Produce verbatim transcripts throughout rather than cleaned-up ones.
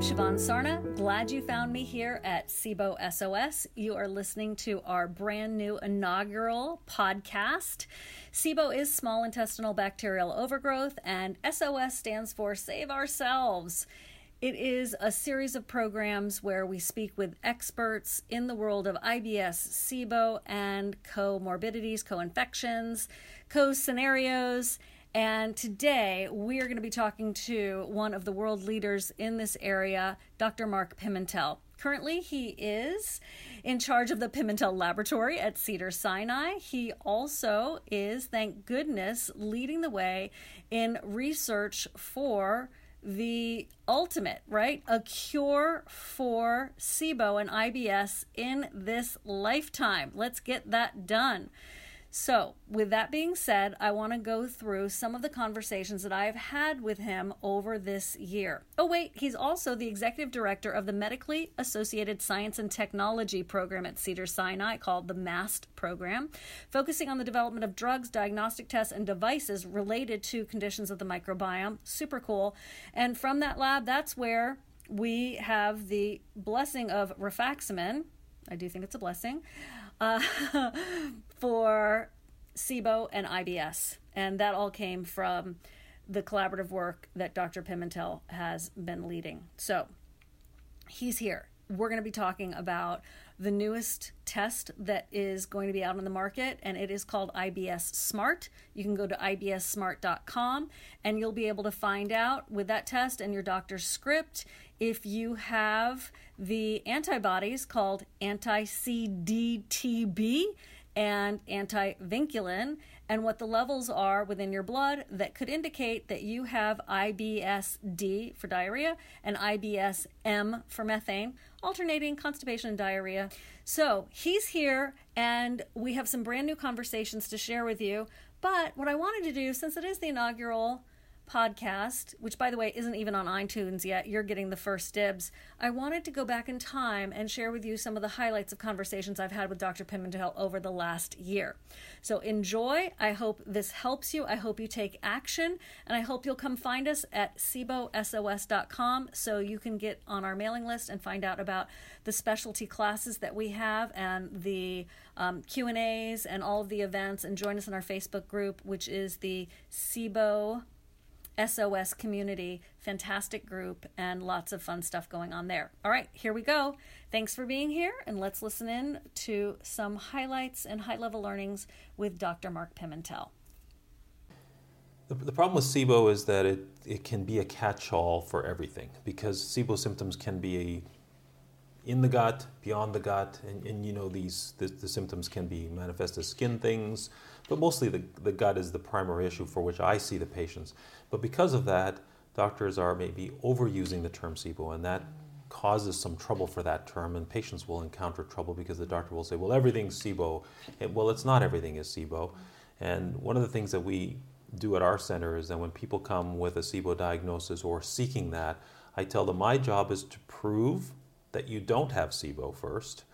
Siobhan Sarna. Glad you found me here at SIBO S O S. You are listening to our brand new inaugural podcast. SIBO is small intestinal bacterial overgrowth, and S O S stands for Save Ourselves. It is a series of programs where we speak with experts in the world of I B S, SIBO, and comorbidities, co-infections, co-scenarios. And today we're going to be talking to one of the world leaders in this area, Doctor Mark Pimentel. Currently, he is in charge of the Pimentel Laboratory at Cedars-Sinai. He also is, thank goodness, leading the way in research for the ultimate, right? A cure for SIBO and I B S in this lifetime. Let's get that done. So, with that being said, I want to go through some of the conversations that I've had with him over this year. Oh wait, he's also the executive director of the Medically Associated Science and Technology program at Cedars-Sinai called the MAST program, focusing on the development of drugs, diagnostic tests, and devices related to conditions of the microbiome. Super cool. And from that lab, that's where we have the blessing of rifaximin. I do think it's a blessing. Uh, for SIBO and I B S. And that all came from the collaborative work that Doctor Pimentel has been leading. So he's here. We're going to be talking about the newest test that is going to be out on the market, and it is called I B S Smart. You can go to I B S smart dot com, and you'll be able to find out with that test and your doctor's script if you have the antibodies called anti-C D T B and anti-vinculin, and what the levels are within your blood that could indicate that you have I B S D for diarrhea and I B S M for methane, alternating constipation and diarrhea. So he's here, and we have some brand new conversations to share with you. But what I wanted to do, since it is the inaugural podcast, which by the way isn't even on iTunes yet, you're getting the first dibs, I wanted to go back in time and share with you some of the highlights of conversations I've had with Doctor Pimentel over the last year. So enjoy. I hope this helps you. I hope you take action, and I hope you'll come find us at sibo S O S dot com so you can get on our mailing list and find out about the specialty classes that we have and the um, Q and A's and all of the events, and join us in our Facebook group, which is the SIBO S O S community. Fantastic group and lots of fun stuff going on there. All right, here we go. Thanks for being here, and let's listen in to some highlights and high-level learnings with Doctor Mark Pimentel. The, the problem with SIBO is that it, it can be a catch-all for everything, because SIBO symptoms can be in the gut, beyond the gut, and, and you know these the, the symptoms can be manifest as skin things, but mostly the, the gut is the primary issue for which I see the patients. But because of that, doctors are maybe overusing the term SIBO, and that causes some trouble for that term, and patients will encounter trouble because the doctor will say, well, everything's SIBO. And, well, it's not everything is SIBO. And one of the things that we do at our center is that when people come with a SIBO diagnosis or seeking that, I tell them my job is to prove that you don't have SIBO first.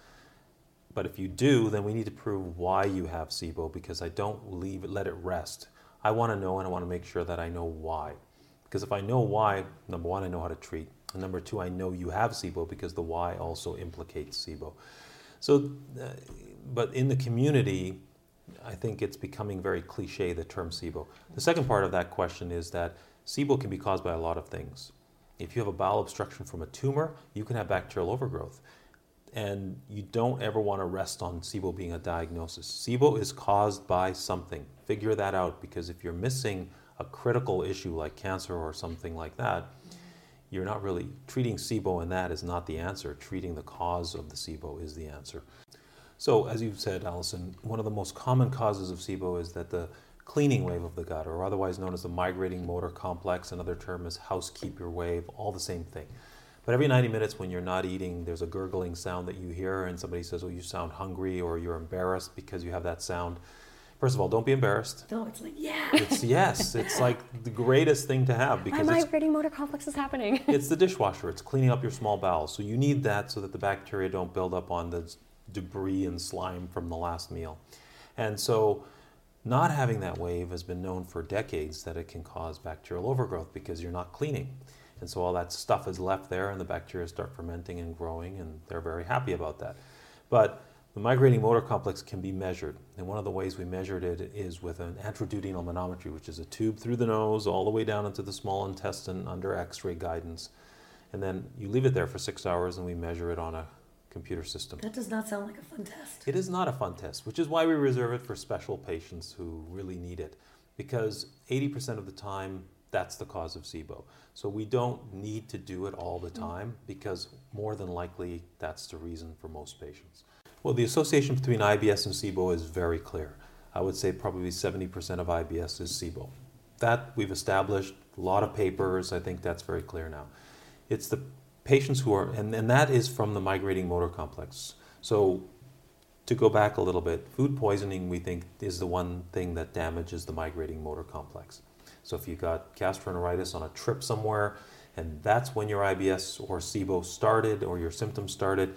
But if you do, then we need to prove why you have SIBO, because I don't leave it, let it rest. I want to know, and I want to make sure that I know why. Because if I know why, number one, I know how to treat. And number two, I know you have SIBO, because the why also implicates SIBO. So, uh, but in the community, I think it's becoming very cliche, the term SIBO. The second part of that question is that SIBO can be caused by a lot of things. If you have a bowel obstruction from a tumor, you can have bacterial overgrowth. And you don't ever want to rest on SIBO being a diagnosis. SIBO is caused by something. Figure that out, because if you're missing a critical issue like cancer or something like that, you're not really treating SIBO, and that is not the answer. Treating the cause of the SIBO is the answer. So as you've said, Allison, one of the most common causes of SIBO is that the cleaning wave of the gut, or otherwise known as the migrating motor complex, another term is housekeeper wave, all the same thing. But every ninety minutes when you're not eating, there's a gurgling sound that you hear, and somebody says, oh, you sound hungry, or you're embarrassed because you have that sound. First of all, don't be embarrassed. No, it's like, yeah. It's, yes, it's like the greatest thing to have, because my it's, migrating motor complex is happening. It's the dishwasher. It's cleaning up your small bowels. So you need that so that the bacteria don't build up on the debris and slime from the last meal. And so not having that wave has been known for decades that it can cause bacterial overgrowth because you're not cleaning. And so all that stuff is left there, and the bacteria start fermenting and growing, and they're very happy about that. But the migrating motor complex can be measured, and one of the ways we measured it is with an anteroduodenal manometry, which is a tube through the nose all the way down into the small intestine under X-ray guidance. And then you leave it there for six hours, and we measure it on a computer system. That does not sound like a fun test. It is not a fun test, which is why we reserve it for special patients who really need it, because eighty percent of the time, that's the cause of SIBO. So we don't need to do it all the time, because more than likely that's the reason for most patients. Well, the association between I B S and SIBO is very clear. I would say probably seventy percent of I B S is SIBO. That we've established, a lot of papers, I think that's very clear now. It's the patients who are, and, and that is from the migrating motor complex. So to go back a little bit, food poisoning we think is the one thing that damages the migrating motor complex. So if you got gastroenteritis on a trip somewhere, and that's when your I B S or SIBO started or your symptoms started,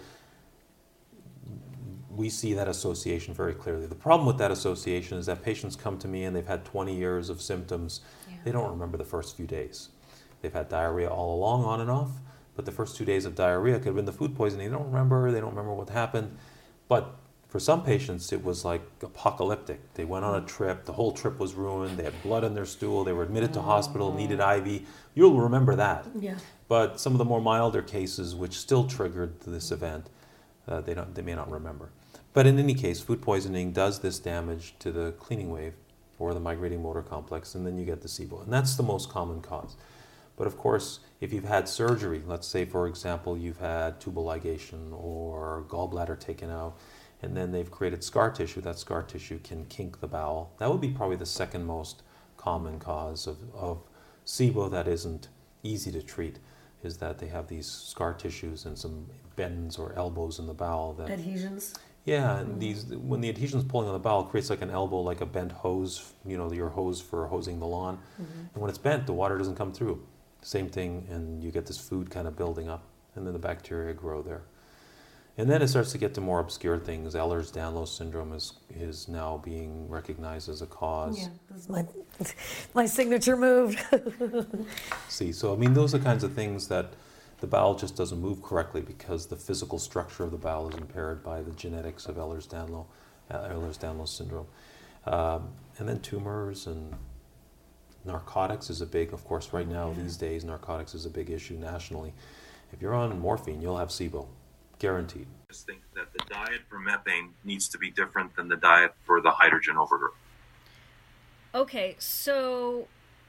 we see that association very clearly. The problem with that association is that patients come to me and they've had twenty years of symptoms. Yeah. They don't remember the first few days. They've had diarrhea all along, on and off, but the first two days of diarrhea could have been the food poisoning. They don't remember, they don't remember what happened. But for some patients, it was like apocalyptic. They went on a trip, the whole trip was ruined, they had blood in their stool, they were admitted to hospital, needed I V. You'll remember that. Yeah. But some of the more milder cases, which still triggered this event, uh, they don't, they may not remember. But in any case, food poisoning does this damage to the cleaning wave or the migrating motor complex, and then you get the SIBO. And that's the most common cause. But of course, if you've had surgery, let's say, for example, you've had tubal ligation or gallbladder taken out, and then they've created scar tissue, that scar tissue can kink the bowel. That would be probably the second most common cause of, of SIBO that isn't easy to treat, is that they have these scar tissues and some bends or elbows in the bowel. That, adhesions? Yeah, and these, when the adhesion's pulling on the bowel, it creates like an elbow, like a bent hose, you know, your hose for hosing the lawn. Mm-hmm. And when it's bent, the water doesn't come through. Same thing, and you get this food kind of building up, and then the bacteria grow there. And then it starts to get to more obscure things. Ehlers-Danlos syndrome is is now being recognized as a cause. Yeah, this is my, my signature move. See, so I mean, those are the kinds of things that the bowel just doesn't move correctly because the physical structure of the bowel is impaired by the genetics of Ehlers-Danlos, Ehlers-Danlos syndrome. Um, and then tumors and narcotics is a big, of course, right now, yeah. These days, narcotics is a big issue nationally. If you're on morphine, you'll have SIBO, guaranteed. I think that the diet for methane needs to be different than the diet for the hydrogen overgrowth. Okay, so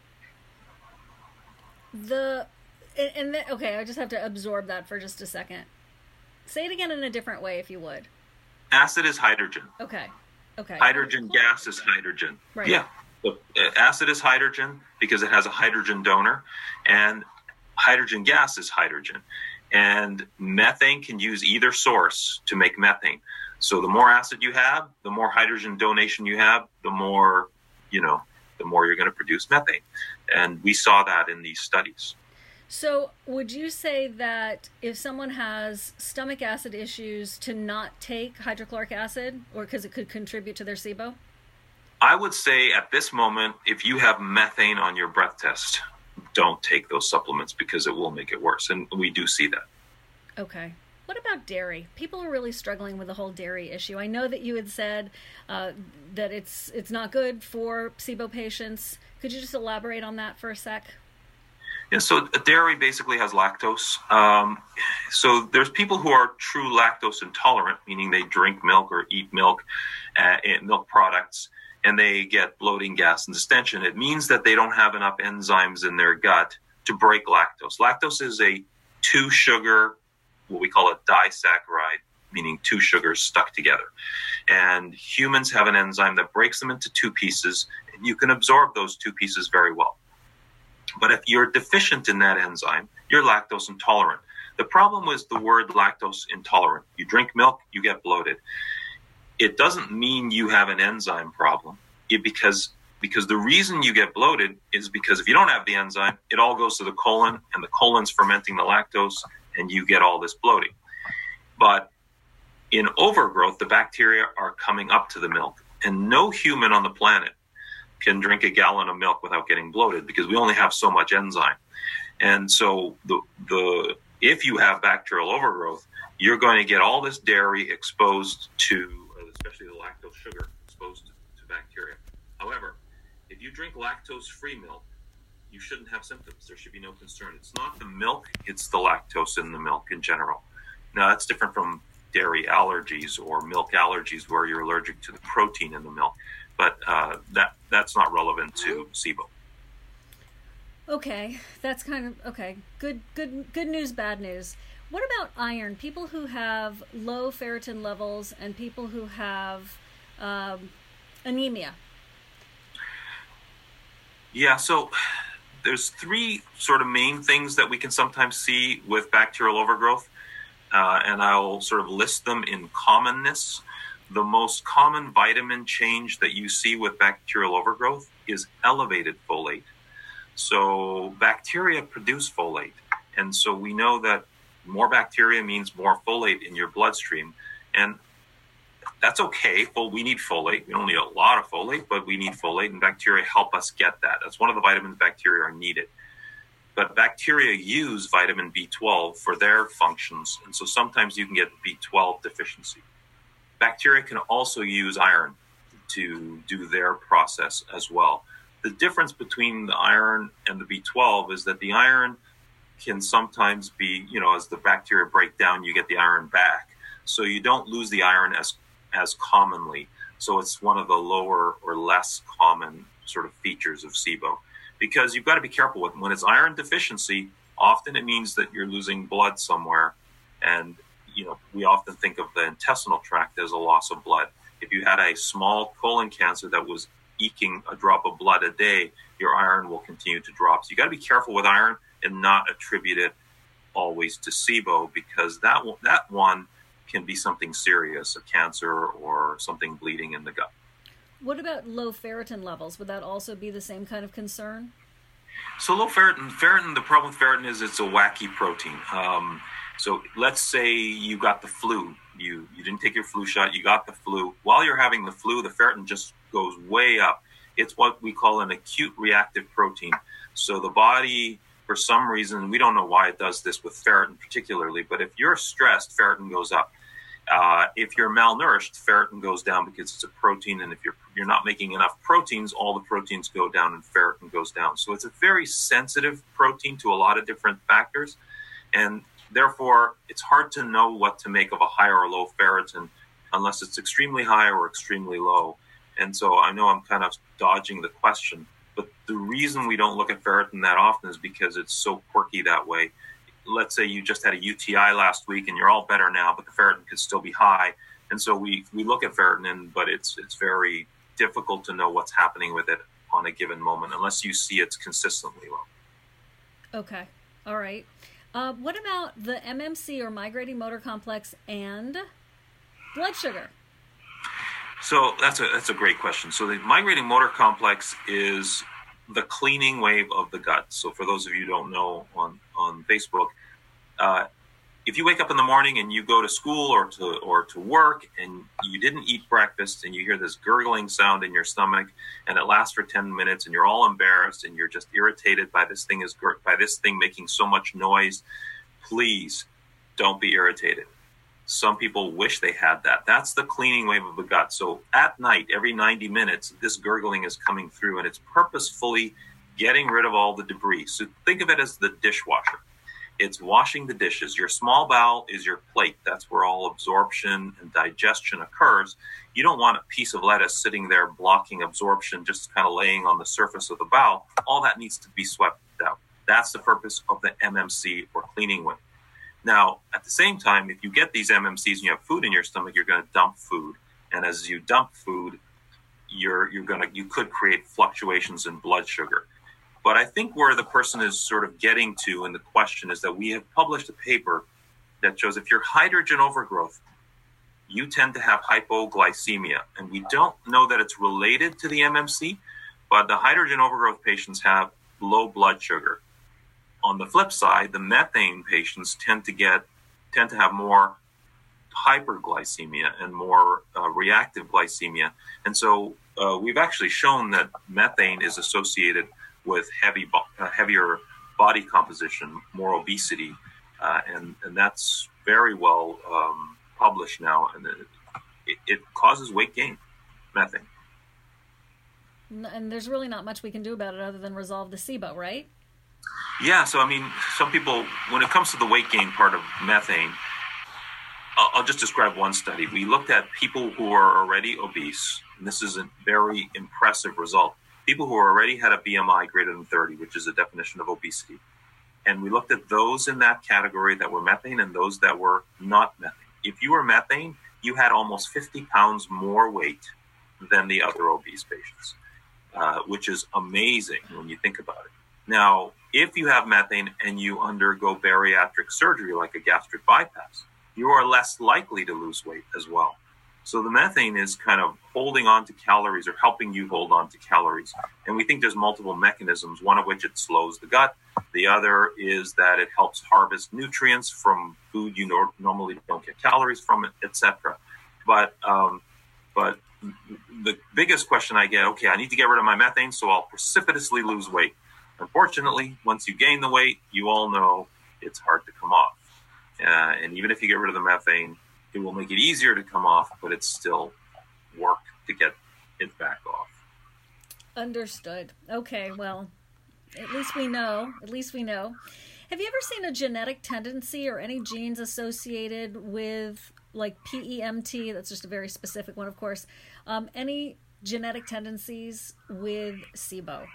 the, and then, okay, I just have to absorb that for just a second. Say it again in a different way, if you would. Acid is hydrogen. Okay, okay. Hydrogen gas is hydrogen. Right. Yeah. So, uh, acid is hydrogen because it has a hydrogen donor, and hydrogen gas is hydrogen. And methane can use either source to make methane. So the more acid you have, the more hydrogen donation you have, the more, you know, the more you're going to produce methane. And we saw that in these studies. So would you say that if someone has stomach acid issues to not take hydrochloric acid, or because it could contribute to their SIBO? I would say at this moment, if you have methane on your breath test, don't take those supplements because it will make it worse. And we do see that. Okay. What about dairy? People are really struggling with the whole dairy issue. I know that you had said uh, that it's it's not good for SIBO patients. Could you just elaborate on that for a sec? Yeah, so dairy basically has lactose. Um, so there's people who are true lactose intolerant, meaning they drink milk or eat milk, uh, milk products, and they get bloating, gas, and distension. It means that they don't have enough enzymes in their gut to break lactose. Lactose is a two-sugar, what we call a disaccharide, meaning two sugars stuck together. And humans have an enzyme that breaks them into two pieces, and you can absorb those two pieces very well. But if you're deficient in that enzyme, you're lactose intolerant. The problem with the word lactose intolerant, you drink milk, you get bloated. It doesn't mean you have an enzyme problem, it because because the reason you get bloated is because if you don't have the enzyme, it all goes to the colon, and the colon's fermenting the lactose, and you get all this bloating. But in overgrowth, the bacteria are coming up to the milk, and no human on the planet can drink a gallon of milk without getting bloated because we only have so much enzyme. And so the the if you have bacterial overgrowth, you're going to get all this dairy exposed to, especially the lactose sugar, exposed to, to bacteria. However, if you drink lactose-free milk, you shouldn't have symptoms. There should be no concern. It's not the milk, it's the lactose in the milk in general. Now, that's different from dairy allergies or milk allergies where you're allergic to the protein in the milk. But uh, that that's not relevant to SIBO. Okay, that's kind of okay. Good, good, good news, bad news. What about iron? People who have low ferritin levels and people who have um, anemia. Yeah, so there's three sort of main things that we can sometimes see with bacterial overgrowth, uh, and I'll sort of list them in commonness. The most common vitamin change that you see with bacterial overgrowth is elevated folate. So bacteria produce folate, and so we know that more bacteria means more folate in your bloodstream, and that's okay. Well, we need folate. We don't need a lot of folate, but we need folate, and bacteria help us get that. That's one of the vitamins bacteria are needed. But bacteria use vitamin B twelve for their functions, and so sometimes you can get B twelve deficiency. Bacteria can also use iron to do their process as well. The difference between the iron and the B twelve is that the iron can sometimes be, you know, as the bacteria break down, you get the iron back. So you don't lose the iron as as commonly. So it's one of the lower or less common sort of features of SIBO. Because you've got to be careful with when it's iron deficiency, often it means that you're losing blood somewhere. And, you know, we often think of the intestinal tract as a loss of blood. If you had a small colon cancer that was eking a drop of blood a day, your iron will continue to drop. So you got to be careful with iron and not attribute it always to SIBO, because that that one can be something serious, a cancer or something bleeding in the gut. What about low ferritin levels? Would that also be the same kind of concern? So low ferritin, ferritin, the problem with ferritin is it's a wacky protein. Um, so let's say you got the flu. You, you didn't take your flu shot, you got the flu. While you're having the flu, the ferritin just goes way up. It's what we call an acute reactive protein. So the body, for some reason, we don't know why it does this with ferritin particularly, but if you're stressed, ferritin goes up. Uh, if you're malnourished, ferritin goes down because it's a protein, and if you're you're not making enough proteins, all the proteins go down and ferritin goes down. So it's a very sensitive protein to a lot of different factors, and therefore it's hard to know what to make of a high or low ferritin unless it's extremely high or extremely low. And so I know I'm kind of dodging the question, but the reason we don't look at ferritin that often is because it's so quirky that way. Let's say you just had a U T I last week and you're all better now, but the ferritin could still be high. And so we, we look at ferritin, but it's it's very difficult to know what's happening with it on a given moment unless you see it's consistently low. Okay. All right. Uh, what about the M M C or migrating motor complex and blood sugar? So that's a that's a great question. So the migrating motor complex is the cleaning wave of the gut. So for those of you who don't know on, on Facebook, uh, if you wake up in the morning and you go to school or to or to work and you didn't eat breakfast and you hear this gurgling sound in your stomach and it lasts for ten minutes and you're all embarrassed and you're just irritated by this thing is by this thing making so much noise, please don't be irritated. Some people wish they had that. That's the cleaning wave of the gut. So at night, every ninety minutes, this gurgling is coming through and it's purposefully getting rid of all the debris. So think of it as the dishwasher. It's washing the dishes. Your small bowel is your plate. That's where all absorption and digestion occurs. You don't want a piece of lettuce sitting there blocking absorption, just kind of laying on the surface of the bowel. All that needs to be swept out. That's the purpose of the M M C or cleaning wave. Now, at the same time, if you get these M M Cs and you have food in your stomach, you're going to dump food. And as you dump food, you're you're going to you could create fluctuations in blood sugar. But I think where the person is sort of getting to in the question is that we have published a paper that shows if you're hydrogen overgrowth, you tend to have hypoglycemia. And we don't know that it's related to the M M C, but the hydrogen overgrowth patients have low blood sugar. On the flip side, the methane patients tend to get tend to have more hyperglycemia and more uh, reactive glycemia. And so uh, we've actually shown that methane is associated with heavy, uh, heavier body composition, more obesity, uh, and and that's very well um, published now, and it, it, it causes weight gain, methane. And there's really not much we can do about it other than resolve the SIBO, right? Yeah, so I mean, some people, when it comes to the weight gain part of methane, I'll, I'll just describe one study. We looked at people who are already obese, and this is a very impressive result. People who already had a B M I greater than thirty, which is a definition of obesity. And we looked at those in that category that were methane and those that were not methane. If you were methane, you had almost fifty pounds more weight than the other obese patients, uh, which is amazing when you think about it. Now, if you have methane and you undergo bariatric surgery like a gastric bypass, you are less likely to lose weight as well. So the methane is kind of holding on to calories or helping you hold on to calories. And we think there's multiple mechanisms, one of which it slows the gut. The other is that it helps harvest nutrients from food you nor- normally don't get calories from, et cetera. But, um, but the biggest question I get, okay, I need to get rid of my methane, so I'll precipitously lose weight. Unfortunately, once you gain the weight, you all know it's hard to come off. Uh, and even if you get rid of the methane, it will make it easier to come off, but it's still work to get it back off. Understood. Okay, well, at least we know. At least we know. Have you ever seen a genetic tendency or any genes associated with, like, P E M T? That's just a very specific one, of course. Um, any genetic tendencies with SIBO?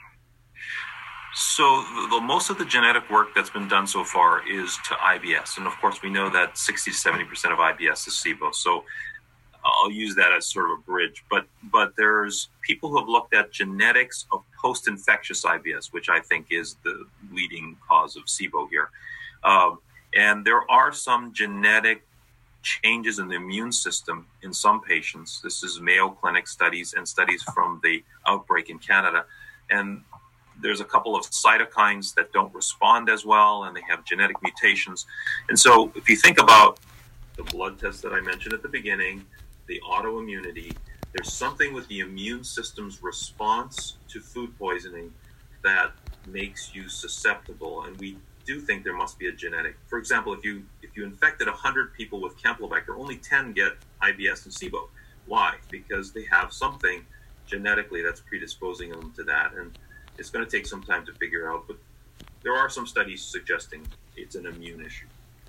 So the, the, most of the genetic work that's been done so far is to I B S. And of course, we know that sixty to seventy percent of I B S is SIBO. So I'll use that as sort of a bridge. But but there's people who have looked at genetics of post-infectious I B S, which I think is the leading cause of SIBO here. Um, and there are some genetic changes in the immune system in some patients. This is Mayo Clinic studies and studies from the outbreak in Canada. And there's a couple of cytokines that don't respond as well, and they have genetic mutations. And so if you think about the blood test that I mentioned at the beginning, the autoimmunity, there's something with the immune system's response to food poisoning that makes you susceptible. And we do think there must be a genetic. For example, if you if you infected one hundred people with Campylobacter, only ten get I B S and SIBO. Why? Because they have something genetically that's predisposing them to that. And it's going to take some time to figure out, but there are some studies suggesting it's an immune issue.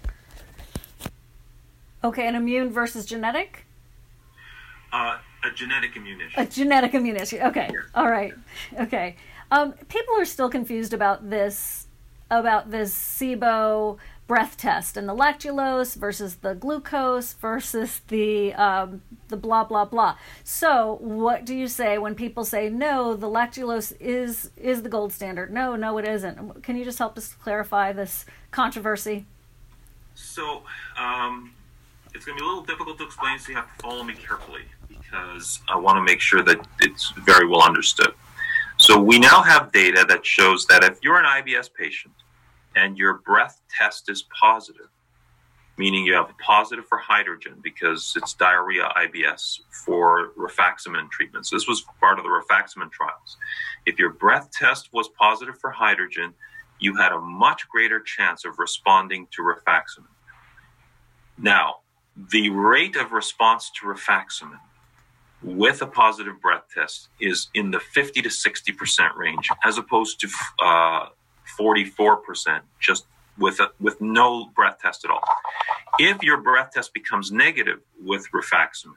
Okay, an immune versus genetic? Uh, a genetic immune issue. A genetic immune issue. Okay, Yes. All right. Okay. Um, people are still confused about this, about this SIBO breath test and the lactulose versus the glucose versus the um, the blah blah blah. So, what do you say when people say no? The lactulose is is the gold standard. No, no, it isn't. Can you just help us clarify this controversy? So, um, it's going to be a little difficult to explain, so you have to follow me carefully because I want to make sure that it's very well understood. So, we now have data that shows that if you're an I B S patient and your breath test is positive, meaning you have a positive for hydrogen because it's diarrhea I B S for rifaximin treatment. So this was part of the rifaximin trials. If your breath test was positive for hydrogen, you had a much greater chance of responding to rifaximin. Now, the rate of response to rifaximin with a positive breath test is in the fifty to sixty percent range, as opposed to uh, forty-four percent just with a, with no breath test at all. If your breath test becomes negative with rifaximin,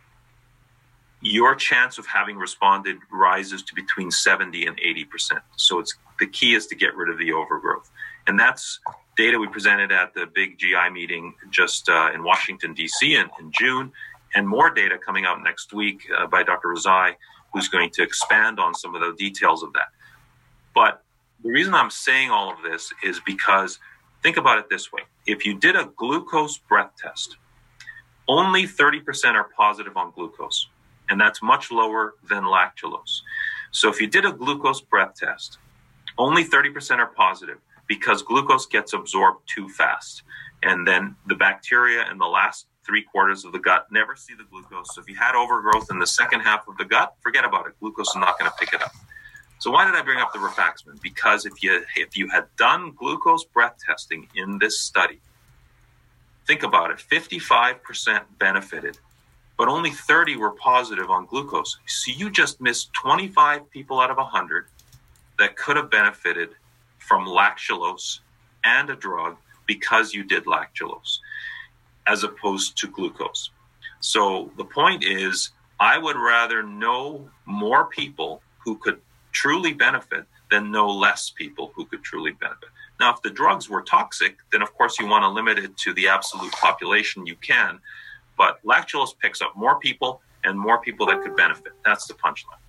your chance of having responded rises to between seventy and eighty percent. So it's the key is to get rid of the overgrowth. And that's data we presented at the big G I meeting just uh, in Washington, D C in, in June, and more data coming out next week uh, by Doctor Razai, who's going to expand on some of the details of that. But the reason I'm saying all of this is because think about it this way. If you did a glucose breath test, only thirty percent are positive on glucose, and that's much lower than lactulose. So if you did a glucose breath test, only thirty percent are positive because glucose gets absorbed too fast. And then the bacteria in the last three quarters of the gut never see the glucose. So if you had overgrowth in the second half of the gut, forget about it. Glucose is not going to pick it up. So why did I bring up the rifaximin? Because if you if you had done glucose breath testing in this study, think about it, fifty-five percent benefited, but only thirty were positive on glucose. So you just missed twenty-five people out of one hundred that could have benefited from lactulose and a drug because you did lactulose, as opposed to glucose. So the point is, I would rather know more people who could truly benefit than know less people who could truly benefit. Now, if the drugs were toxic, then of course you want to limit it to the absolute population you can. But lactulose picks up more people and more people that could benefit. That's the punchline.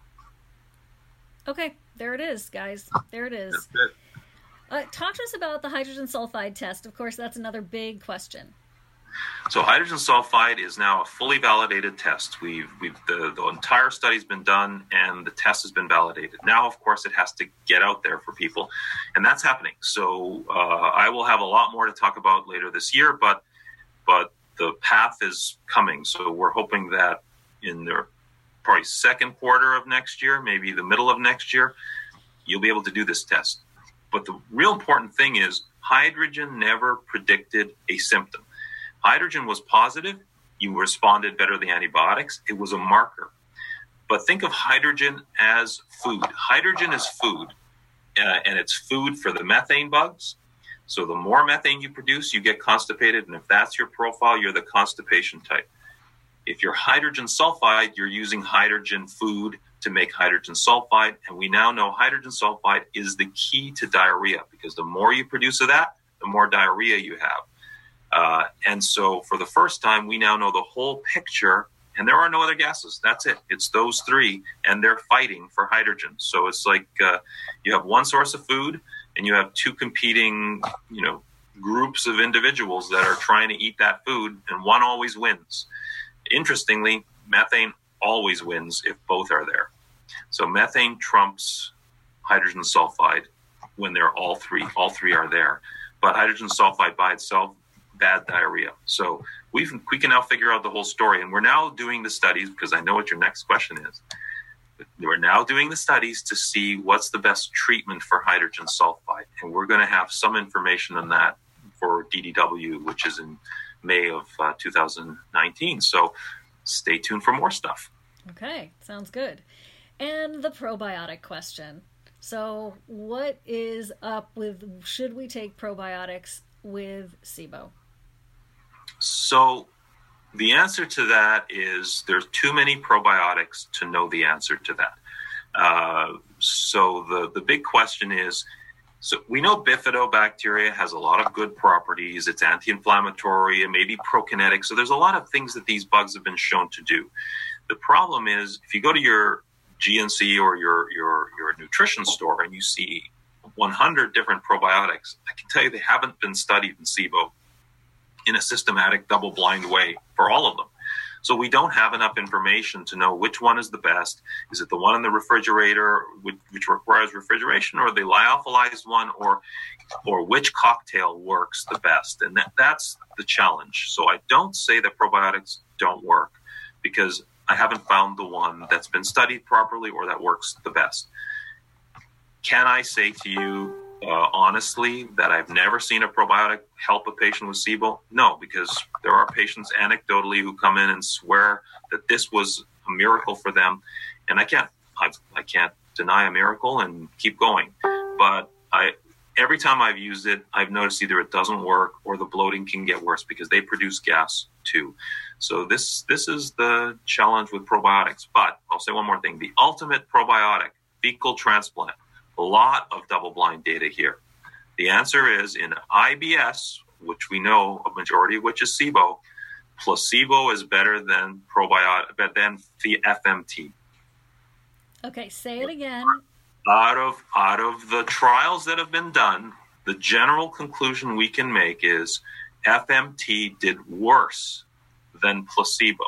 Okay, there it is, guys. There it is. That's it. Uh, talk to us about the hydrogen sulfide test. Of course, that's another big question. So hydrogen sulfide is now a fully validated test. We've, we've the, the entire study's been done and the test has been validated. Now, of course, it has to get out there for people, and that's happening. So uh, I will have a lot more to talk about later this year, but but the path is coming. So we're hoping that in the probably second quarter of next year, maybe the middle of next year, you'll be able to do this test. But the real important thing is hydrogen never predicted a symptom. Hydrogen was positive. You responded better to the antibiotics. It was a marker. But think of hydrogen as food. Hydrogen is food, uh, and it's food for the methane bugs. So the more methane you produce, you get constipated. And if that's your profile, you're the constipation type. If you're hydrogen sulfide, you're using hydrogen food to make hydrogen sulfide. And we now know hydrogen sulfide is the key to diarrhea, because the more you produce of that, the more diarrhea you have. Uh, and so for the first time, we now know the whole picture, and there are no other gases. That's it. It's those three, and they're fighting for hydrogen. So it's like uh, you have one source of food, and you have two competing, you know, groups of individuals that are trying to eat that food, and one always wins. Interestingly, methane always wins if both are there. So methane trumps hydrogen sulfide when they're all three. All three are there. But hydrogen sulfide by itself, bad diarrhea. So we've, we can now figure out the whole story. And we're now doing the studies, because I know what your next question is. We're now doing the studies to see what's the best treatment for hydrogen sulfide. And we're going to have some information on that for D D W, which is in May of uh, two thousand nineteen. So stay tuned for more stuff. Okay, sounds good. And the probiotic question. So what is up with, should we take probiotics with SIBO? So the answer to that is there's too many probiotics to know the answer to that. Uh, so the, the big question is, so we know bifidobacteria has a lot of good properties. It's anti-inflammatory and maybe prokinetic. So there's a lot of things that these bugs have been shown to do. The problem is if you go to your G N C or your, your, your nutrition store and you see one hundred different probiotics, I can tell you they haven't been studied in SIBO in a systematic double-blind way for all of them. So we don't have enough information to know which one is the best. Is it the one in the refrigerator, which, which requires refrigeration, or the lyophilized one, or or which cocktail works the best? And that, that's the challenge. So I don't say that probiotics don't work, because I haven't found the one that's been studied properly or that works the best. Can I say to you uh, honestly that I've never seen a probiotic help a patient with SIBO? No, because there are patients anecdotally who come in and swear that this was a miracle for them, and I can't I, I can't deny a miracle and keep going. But I every time I've used it, I've noticed either it doesn't work or the bloating can get worse because they produce gas too. So this this is the challenge with probiotics. But I'll say one more thing: the ultimate probiotic, fecal transplant. A lot of double-blind data here. The answer is in I B S, which we know a majority of which is SIBO, placebo is better than probiotic than the F M T. Okay, say it again. Out of out of the trials that have been done, the general conclusion we can make is F M T did worse than placebo.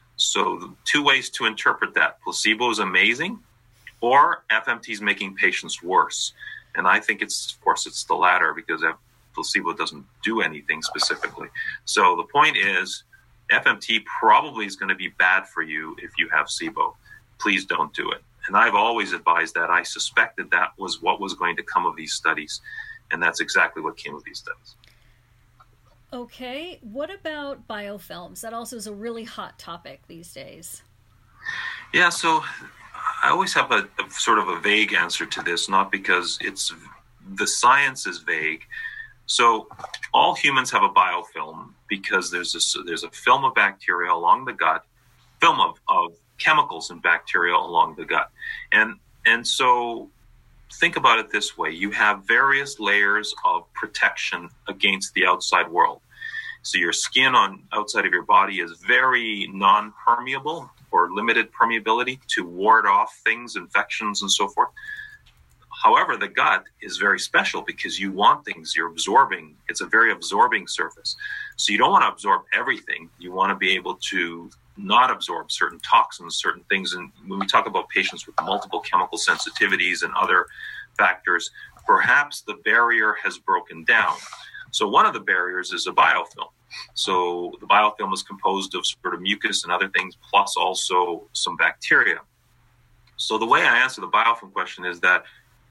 So two ways to interpret that: placebo is amazing, or F M T is making patients worse. And I think it's, of course, it's the latter, because placebo doesn't do anything specifically. So the point is, F M T probably is going to be bad for you if you have SIBO. Please don't do it. And I've always advised that. I suspected that was what was going to come of these studies. And that's exactly what came of these studies. Okay. What about biofilms? That also is a really hot topic these days. Yeah, so I always have a, a sort of a vague answer to this, not because it's the science is vague. So all humans have a biofilm because there's a, there's a film of bacteria along the gut, film of, of chemicals and bacteria along the gut. And, and so think about it this way. You have various layers of protection against the outside world. So your skin on outside of your body is very non-permeable or limited permeability to ward off things, infections, and so forth. However, the gut is very special because you want things, you're absorbing. It's a very absorbing surface. So you don't want to absorb everything. You want to be able to not absorb certain toxins, certain things. And when we talk about patients with multiple chemical sensitivities and other factors, perhaps the barrier has broken down. So one of the barriers is a biofilm. So the biofilm is composed of sort of mucus and other things, plus also some bacteria. So the way I answer the biofilm question is that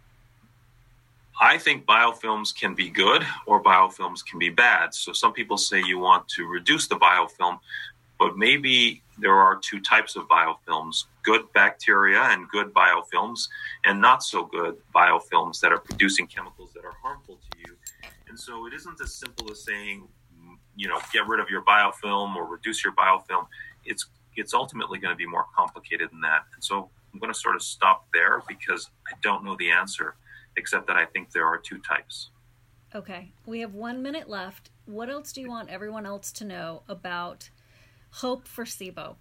I think biofilms can be good or biofilms can be bad. So some people say you want to reduce the biofilm, but maybe there are two types of biofilms, good bacteria and good biofilms, and not so good biofilms that are producing chemicals that are harmful to you. And so it isn't as simple as saying, you know, get rid of your biofilm or reduce your biofilm. It's it's ultimately going to be more complicated than that. And so I'm going to sort of stop there because I don't know the answer, except that I think there are two types. Okay. We have one minute left. What else do you want everyone else to know about hope for SIBO?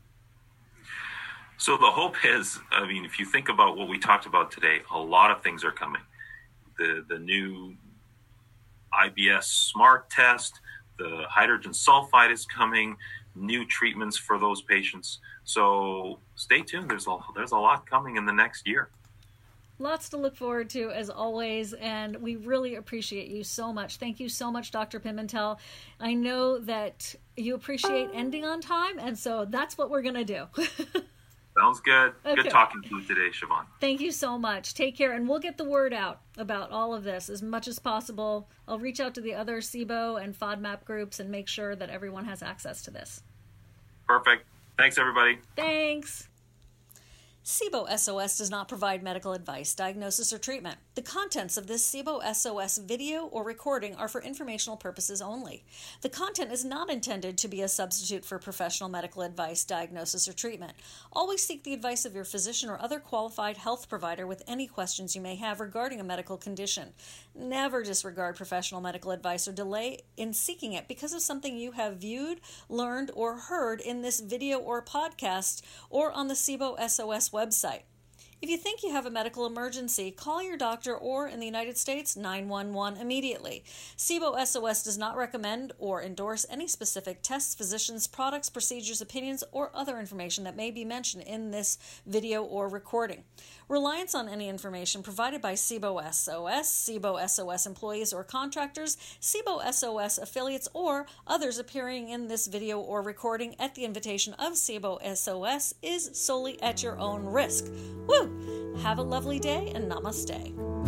So the hope is, I mean, if you think about what we talked about today, a lot of things are coming. The the new I B S SMART test, the hydrogen sulfide is coming, new treatments for those patients. So stay tuned. There's a, there's a lot coming in the next year. Lots to look forward to, as always, and we really appreciate you so much. Thank you so much, Doctor Pimentel. I know that you appreciate ending on time, and so that's what we're going to do. Sounds good. Okay. Good talking to you today, Siobhan. Thank you so much. Take care, and we'll get the word out about all of this as much as possible. I'll reach out to the other SIBO and FODMAP groups and make sure that everyone has access to this. Perfect. Thanks, everybody. Thanks. SIBO S O S does not provide medical advice, diagnosis, or treatment. The contents of this SIBO S O S video or recording are for informational purposes only. The content is not intended to be a substitute for professional medical advice, diagnosis, or treatment. Always seek the advice of your physician or other qualified health provider with any questions you may have regarding a medical condition. Never disregard professional medical advice or delay in seeking it because of something you have viewed, learned, or heard in this video or podcast or on the SIBO S O S website. If you think you have a medical emergency, call your doctor or, in the United States, nine one one immediately. SIBO S O S does not recommend or endorse any specific tests, physicians, products, procedures, opinions, or other information that may be mentioned in this video or recording. Reliance on any information provided by SIBO S O S, SIBO S O S employees or contractors, SIBO S O S affiliates, or others appearing in this video or recording at the invitation of SIBO S O S is solely at your own risk. Woo! Have a lovely day and namaste.